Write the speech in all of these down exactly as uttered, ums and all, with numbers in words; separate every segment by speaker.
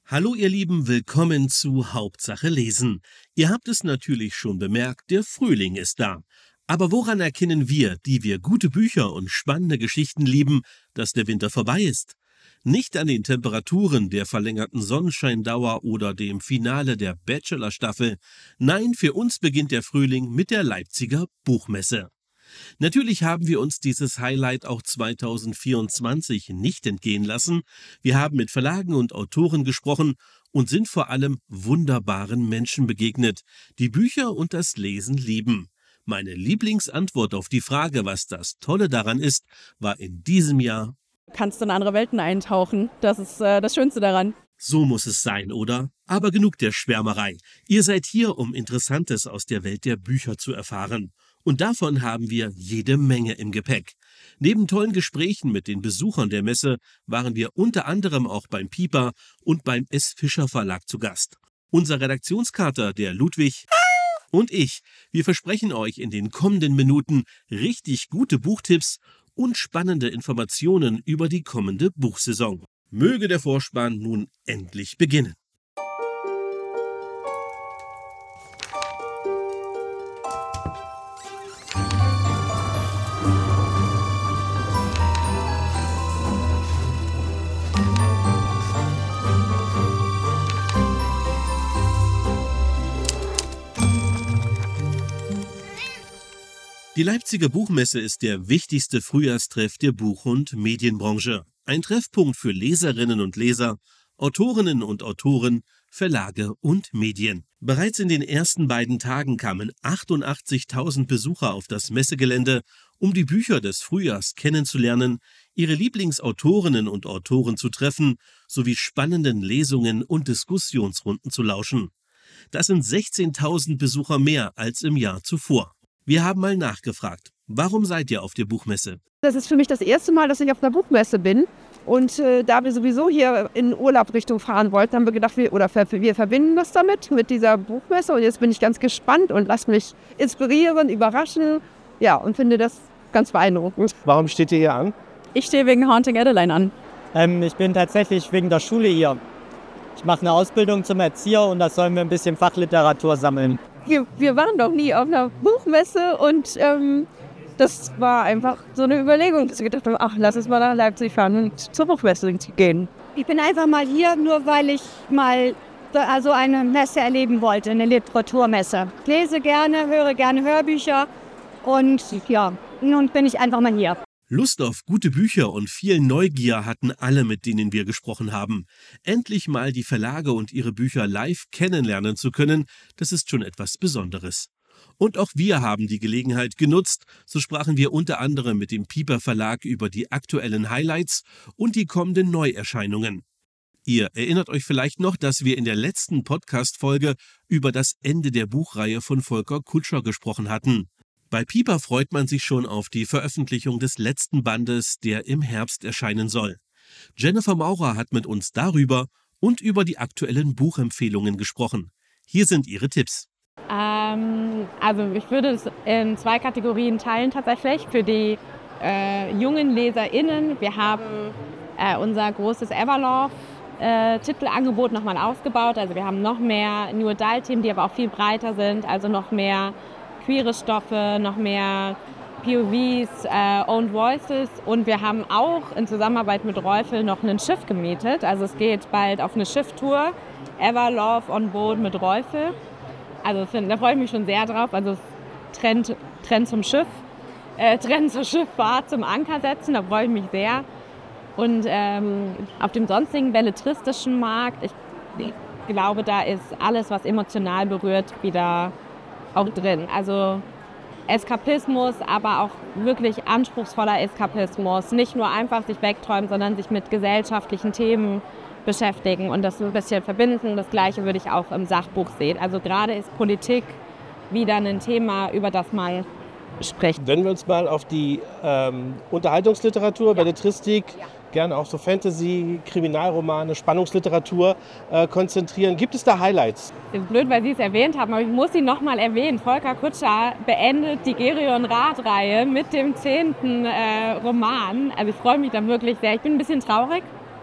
Speaker 1: Hallo ihr Lieben, willkommen zu Hauptsache lesen. Ihr habt es natürlich schon bemerkt, der Frühling ist da. Aber woran erkennen wir, die wir gute Bücher und spannende Geschichten lieben, dass der Winter vorbei ist? Nicht an den Temperaturen, der verlängerten Sonnenscheindauer oder dem Finale der Bachelor-Staffel. Nein, für uns beginnt der Frühling mit der Leipziger Buchmesse. Natürlich haben wir uns dieses Highlight auch zweitausendvierundzwanzig nicht entgehen lassen. Wir haben mit Verlagen und Autoren gesprochen und sind vor allem wunderbaren Menschen begegnet, die Bücher und das Lesen lieben. Meine Lieblingsantwort auf die Frage, was das Tolle daran ist, war in diesem Jahr:
Speaker 2: Kannst du in andere Welten eintauchen. Das ist äh, das Schönste daran.
Speaker 1: So muss es sein, oder? Aber genug der Schwärmerei. Ihr seid hier, um Interessantes aus der Welt der Bücher zu erfahren. Und davon haben wir jede Menge im Gepäck. Neben tollen Gesprächen mit den Besuchern der Messe waren wir unter anderem auch beim Piper und beim S. Fischer Verlag zu Gast. Unser Redaktionskater, der Ludwig, und ich, wir versprechen euch in den kommenden Minuten richtig gute Buchtipps und spannende Informationen über die kommende Buchsaison. Möge der Vorspann nun endlich beginnen. Die Leipziger Buchmesse ist der wichtigste Frühjahrstreff der Buch- und Medienbranche. Ein Treffpunkt für Leserinnen und Leser, Autorinnen und Autoren, Verlage und Medien. Bereits in den ersten beiden Tagen kamen achtundachtzigtausend Besucher auf das Messegelände, um die Bücher des Frühjahrs kennenzulernen, ihre Lieblingsautorinnen und Autoren zu treffen, sowie spannenden Lesungen und Diskussionsrunden zu lauschen. Das sind sechzehntausend Besucher mehr als im Jahr zuvor. Wir haben mal nachgefragt, warum seid ihr auf der Buchmesse?
Speaker 2: Das ist für mich das erste Mal, dass ich auf einer Buchmesse bin. Und äh, da wir sowieso hier in Urlaub-Richtung fahren wollten, haben wir gedacht, wir, oder wir verbinden das damit, mit dieser Buchmesse. Und jetzt bin ich ganz gespannt und lasse mich inspirieren, überraschen. Ja, und finde das ganz beeindruckend.
Speaker 3: Warum steht ihr hier an?
Speaker 2: Ich stehe wegen Haunting Adeline an.
Speaker 4: Ähm, ich bin tatsächlich wegen der Schule hier. Ich mache eine Ausbildung zum Erzieher und da sollen wir ein bisschen Fachliteratur sammeln.
Speaker 2: Wir, wir waren noch nie auf einer Buchmesse und ähm, das war einfach so eine Überlegung, dass wir gedacht haben, ach, lass uns mal nach Leipzig fahren und zur Buchmesse gehen.
Speaker 5: Ich bin einfach mal hier, nur weil ich mal so also eine Messe erleben wollte, eine Literaturmesse. Ich lese gerne, höre gerne Hörbücher und ja, nun bin ich einfach mal hier.
Speaker 1: Lust auf gute Bücher und viel Neugier hatten alle, mit denen wir gesprochen haben. Endlich mal die Verlage und ihre Bücher live kennenlernen zu können, das ist schon etwas Besonderes. Und auch wir haben die Gelegenheit genutzt, so sprachen wir unter anderem mit dem Piper Verlag über die aktuellen Highlights und die kommenden Neuerscheinungen. Ihr erinnert euch vielleicht noch, dass wir in der letzten Podcast-Folge über das Ende der Buchreihe von Volker Kutscher gesprochen hatten. Bei Piper freut man sich schon auf die Veröffentlichung des letzten Bandes, der im Herbst erscheinen soll. Jennifer Maurer hat mit uns darüber und über die aktuellen Buchempfehlungen gesprochen. Hier sind ihre Tipps.
Speaker 6: Ähm, also ich würde es in zwei Kategorien teilen tatsächlich. Für die äh, jungen LeserInnen, wir haben äh, unser großes Everlove-Titelangebot äh, nochmal ausgebaut. Also wir haben noch mehr New Adult-Themen, die aber auch viel breiter sind, also noch mehr queere Stoffe, noch mehr P O Vs, äh, Owned Voices, und wir haben auch in Zusammenarbeit mit Reufel noch ein Schiff gemietet. Also es geht bald auf eine Schifftour, Everlove on Board mit Reufel. Also find, da freue ich mich schon sehr drauf. Also Trend, Trend zum Schiff, äh, Trend zur Schifffahrt, zum Anker setzen, da freue ich mich sehr. Und ähm, auf dem sonstigen belletristischen Markt, ich, ich glaube, da ist alles, was emotional berührt, wieder auch drin. Also Eskapismus, aber auch wirklich anspruchsvoller Eskapismus. Nicht nur einfach sich wegträumen, sondern sich mit gesellschaftlichen Themen beschäftigen und das ein bisschen verbinden. Das Gleiche würde ich auch im Sachbuch sehen. Also gerade ist Politik wieder ein Thema, über das man spricht.
Speaker 3: Wenn wir uns mal auf die ähm, Unterhaltungsliteratur, ja. Belletristik, ja. gerne auch so Fantasy, Kriminalromane, Spannungsliteratur äh, konzentrieren. Gibt es da Highlights?
Speaker 6: Das ist blöd, weil Sie es erwähnt haben, aber ich muss Sie noch mal erwähnen. Volker Kutscher beendet die Gerion Rath-Reihe mit dem zehnten äh, Roman. Also ich freue mich da wirklich sehr. Ich bin ein bisschen traurig,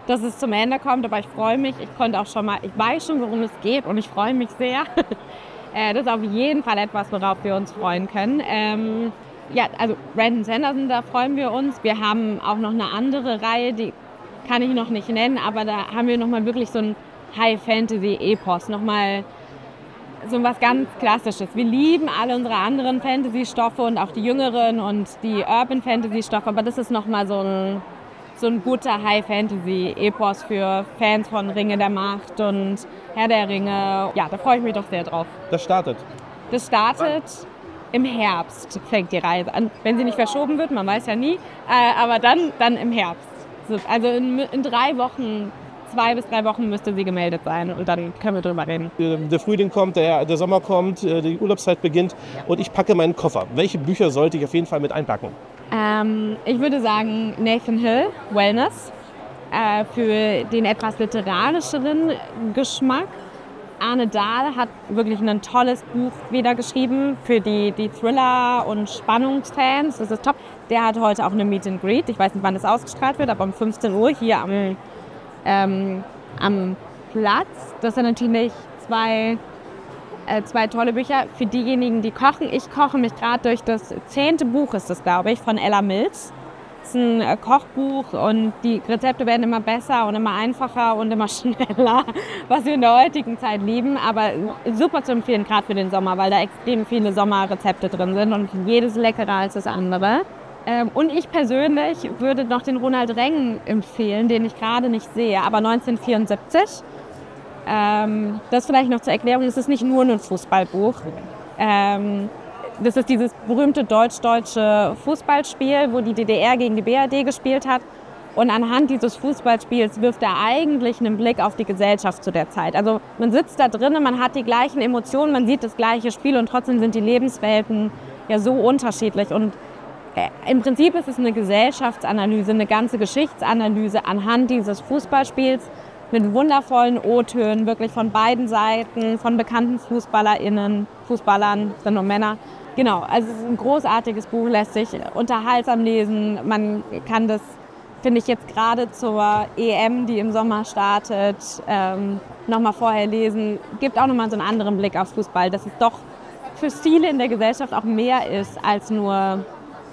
Speaker 6: dass es zum Ende kommt, aber ich freue mich. Ich konnte auch schon mal, ich weiß schon, worum es geht und ich freue mich sehr. Das ist auf jeden Fall etwas, worauf wir uns freuen können. Ähm, ja, also Brandon Sanderson, da freuen wir uns. Wir haben auch noch eine andere Reihe, die kann ich noch nicht nennen, aber da haben wir nochmal wirklich so ein High-Fantasy-Epos, nochmal so was ganz Klassisches. Wir lieben alle unsere anderen Fantasy-Stoffe und auch die jüngeren und die Urban-Fantasy-Stoffe, aber das ist nochmal so ein, so ein guter High-Fantasy-Epos für Fans von Ringe der Macht und Herr der Ringe. Ja, da freue ich mich doch sehr drauf.
Speaker 3: Das startet?
Speaker 6: Das startet im Herbst, fängt die Reise an. Wenn sie nicht verschoben wird, man weiß ja nie, äh, aber dann, dann im Herbst. Also in, in drei Wochen, zwei bis drei Wochen müsste sie gemeldet sein und dann können wir drüber reden.
Speaker 3: Der Frühling kommt, der, der Sommer kommt, die Urlaubszeit beginnt und ich packe meinen Koffer. Welche Bücher sollte ich auf jeden Fall mit einpacken?
Speaker 6: Ähm, ich würde sagen Nathan Hill, Wellness, äh, für den etwas literarischeren Geschmack. Arne Dahl hat wirklich ein tolles Buch wieder geschrieben für die, die Thriller- und Spannungsfans. Das ist top. Der hat heute auch eine Meet and Greet. Ich weiß nicht, wann das ausgestrahlt wird, aber um fünfzehn Uhr hier am, ähm, am Platz. Das sind natürlich zwei, äh, zwei tolle Bücher für diejenigen, die kochen. Ich koche mich gerade durch das zehnte Buch, ist das, glaube ich, von Ella Mills. Das ist ein äh, Kochbuch und die Rezepte werden immer besser und immer einfacher und immer schneller, was wir in der heutigen Zeit lieben. Aber super zu empfehlen, gerade für den Sommer, weil da extrem viele Sommerrezepte drin sind und jedes leckerer als das andere. Ähm, und ich persönlich würde noch den Ronald Reng empfehlen, den ich gerade nicht sehe, aber neunzehnhundertvierundsiebzig. Ähm, das vielleicht noch zur Erklärung, es ist nicht nur ein Fußballbuch. Ähm, Das ist dieses berühmte deutsch-deutsche Fußballspiel, wo die D D R gegen die B R D gespielt hat. Und anhand dieses Fußballspiels wirft er eigentlich einen Blick auf die Gesellschaft zu der Zeit. Also man sitzt da drinnen, man hat die gleichen Emotionen, man sieht das gleiche Spiel und trotzdem sind die Lebenswelten ja so unterschiedlich. Und äh, im Prinzip ist es eine Gesellschaftsanalyse, eine ganze Geschichtsanalyse anhand dieses Fußballspiels mit wundervollen O-Tönen, wirklich von beiden Seiten, von bekannten FußballerInnen, Fußballern, sind nur Männer. Genau, also es ist ein großartiges Buch, lässt sich unterhaltsam lesen. Man kann das, finde ich, jetzt gerade zur E M, die im Sommer startet, ähm, nochmal vorher lesen. Gibt auch nochmal so einen anderen Blick auf Fußball, dass es doch für viele in der Gesellschaft auch mehr ist als nur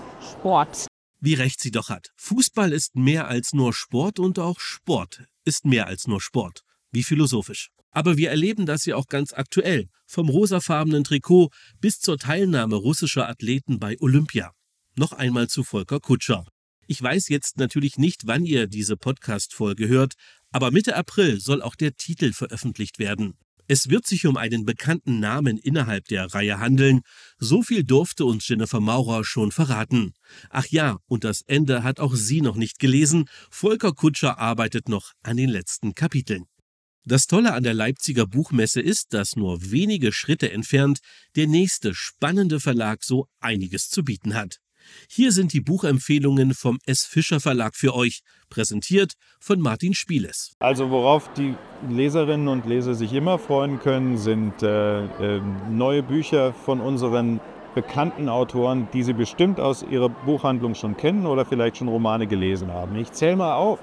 Speaker 6: Sport.
Speaker 1: Wie recht sie doch hat. Fußball ist mehr als nur Sport und auch Sport ist mehr als nur Sport. Wie philosophisch. Aber wir erleben das ja auch ganz aktuell, vom rosafarbenen Trikot bis zur Teilnahme russischer Athleten bei Olympia. Noch einmal zu Volker Kutscher. Ich weiß jetzt natürlich nicht, wann ihr diese Podcast-Folge hört, aber Mitte April soll auch der Titel veröffentlicht werden. Es wird sich um einen bekannten Namen innerhalb der Reihe handeln. So viel durfte uns Jennifer Maurer schon verraten. Ach ja, und das Ende hat auch sie noch nicht gelesen. Volker Kutscher arbeitet noch an den letzten Kapiteln. Das Tolle an der Leipziger Buchmesse ist, dass nur wenige Schritte entfernt der nächste spannende Verlag so einiges zu bieten hat. Hier sind die Buchempfehlungen vom S. Fischer Verlag für euch, präsentiert von Martin Spieles.
Speaker 7: Also worauf die Leserinnen und Leser sich immer freuen können, sind äh, äh, neue Bücher von unseren bekannten Autoren, die sie bestimmt aus ihrer Buchhandlung schon kennen oder vielleicht schon Romane gelesen haben. Ich zähle mal auf.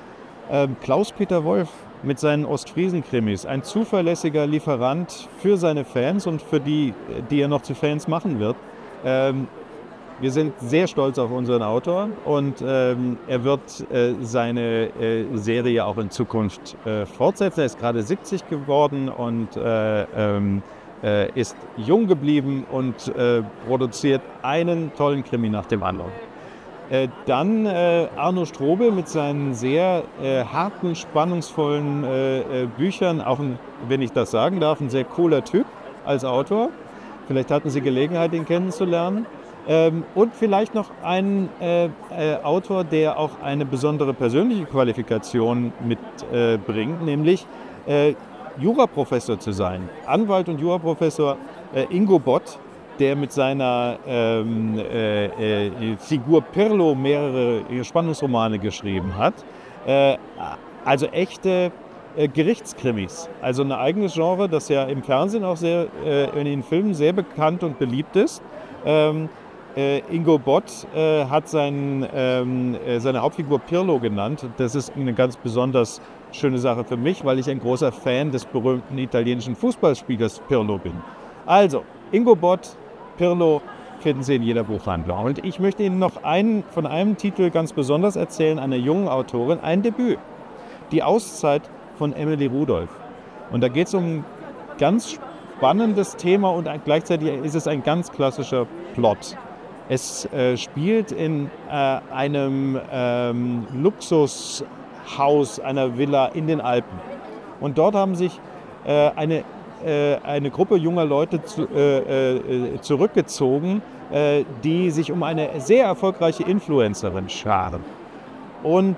Speaker 7: Ähm, Klaus-Peter Wolf mit seinen Ostfriesen-Krimis, ein zuverlässiger Lieferant für seine Fans und für die, die er noch zu Fans machen wird. Ähm, Wir sind sehr stolz auf unseren Autor und ähm, er wird äh, seine äh, Serie auch in Zukunft äh, fortsetzen. Er ist gerade siebzig geworden und äh, ähm, äh, ist jung geblieben und äh, produziert einen tollen Krimi nach dem anderen. Äh, dann äh, Arno Strobel mit seinen sehr äh, harten, spannungsvollen äh, äh, Büchern, auch ein, wenn ich das sagen darf, ein sehr cooler Typ als Autor. Vielleicht hatten Sie Gelegenheit, ihn kennenzulernen. Ähm, und vielleicht noch ein äh, äh, Autor, der auch eine besondere persönliche Qualifikation mitbringt, äh, nämlich äh, Juraprofessor zu sein. Anwalt und Juraprofessor äh, Ingo Bott, der mit seiner ähm, äh, äh, Figur Pirlo mehrere Spannungsromane geschrieben hat. Äh, also echte äh, Gerichtskrimis. Also ein eigenes Genre, das ja im Fernsehen auch sehr, äh, in den Filmen sehr bekannt und beliebt ist. Ähm, Äh, Ingo Bott äh, hat sein, ähm, äh, seine Hauptfigur Pirlo genannt. Das ist eine ganz besonders schöne Sache für mich, weil ich ein großer Fan des berühmten italienischen Fußballspielers Pirlo bin. Also, Ingo Bott, Pirlo finden Sie in jeder Buchhandlung. Und ich möchte Ihnen noch einen, von einem Titel ganz besonders erzählen, einer jungen Autorin, ein Debüt. Die Auszeit von Emily Rudolph. Und da geht es um ein ganz spannendes Thema und gleichzeitig ist es ein ganz klassischer Plot. Es äh, spielt in äh, einem ähm, Luxushaus, einer Villa in den Alpen. Und dort haben sich äh, eine, äh, eine Gruppe junger Leute zu, äh, äh, zurückgezogen, äh, die sich um eine sehr erfolgreiche Influencerin scharen. Und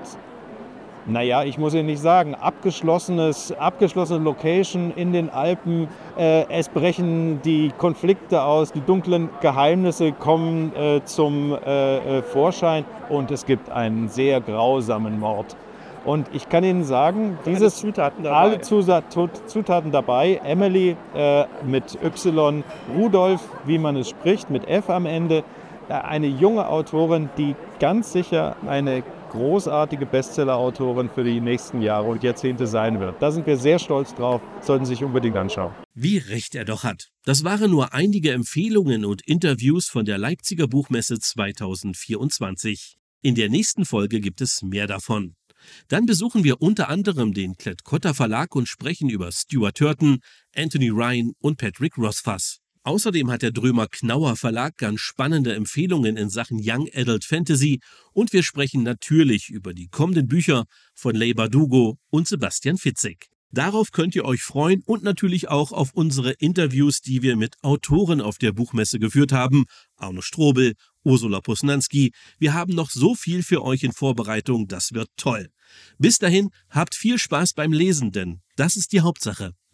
Speaker 7: naja, ich muss Ihnen nicht sagen, abgeschlossenes, abgeschlossene Location in den Alpen, äh, es brechen die Konflikte aus, die dunklen Geheimnisse kommen äh, zum äh, äh, Vorschein und es gibt einen sehr grausamen Mord. Und ich kann Ihnen sagen, dieses,
Speaker 3: Zutaten dabei.
Speaker 7: alle Zutaten, Zutaten dabei, Emily äh, mit Y, Rudolph, wie man es spricht, mit F am Ende, äh, eine junge Autorin, die ganz sicher eine großartige Bestseller-Autorin für die nächsten Jahre und Jahrzehnte sein wird. Da sind wir sehr stolz drauf, sollten Sie sich unbedingt anschauen.
Speaker 1: Wie recht er doch hat. Das waren nur einige Empfehlungen und Interviews von der Leipziger Buchmesse zweitausendvierundzwanzig. In der nächsten Folge gibt es mehr davon. Dann besuchen wir unter anderem den Klett-Cotta Verlag und sprechen über Stuart Turton, Anthony Ryan und Patrick Rothfuss. Außerdem hat der Drömer Knauer Verlag ganz spannende Empfehlungen in Sachen Young Adult Fantasy und wir sprechen natürlich über die kommenden Bücher von Leigh Bardugo und Sebastian Fitzek. Darauf könnt ihr euch freuen und natürlich auch auf unsere Interviews, die wir mit Autoren auf der Buchmesse geführt haben. Arno Strobel, Ursula Posnanski. Wir haben noch so viel für euch in Vorbereitung, das wird toll. Bis dahin, habt viel Spaß beim Lesen, denn das ist die Hauptsache.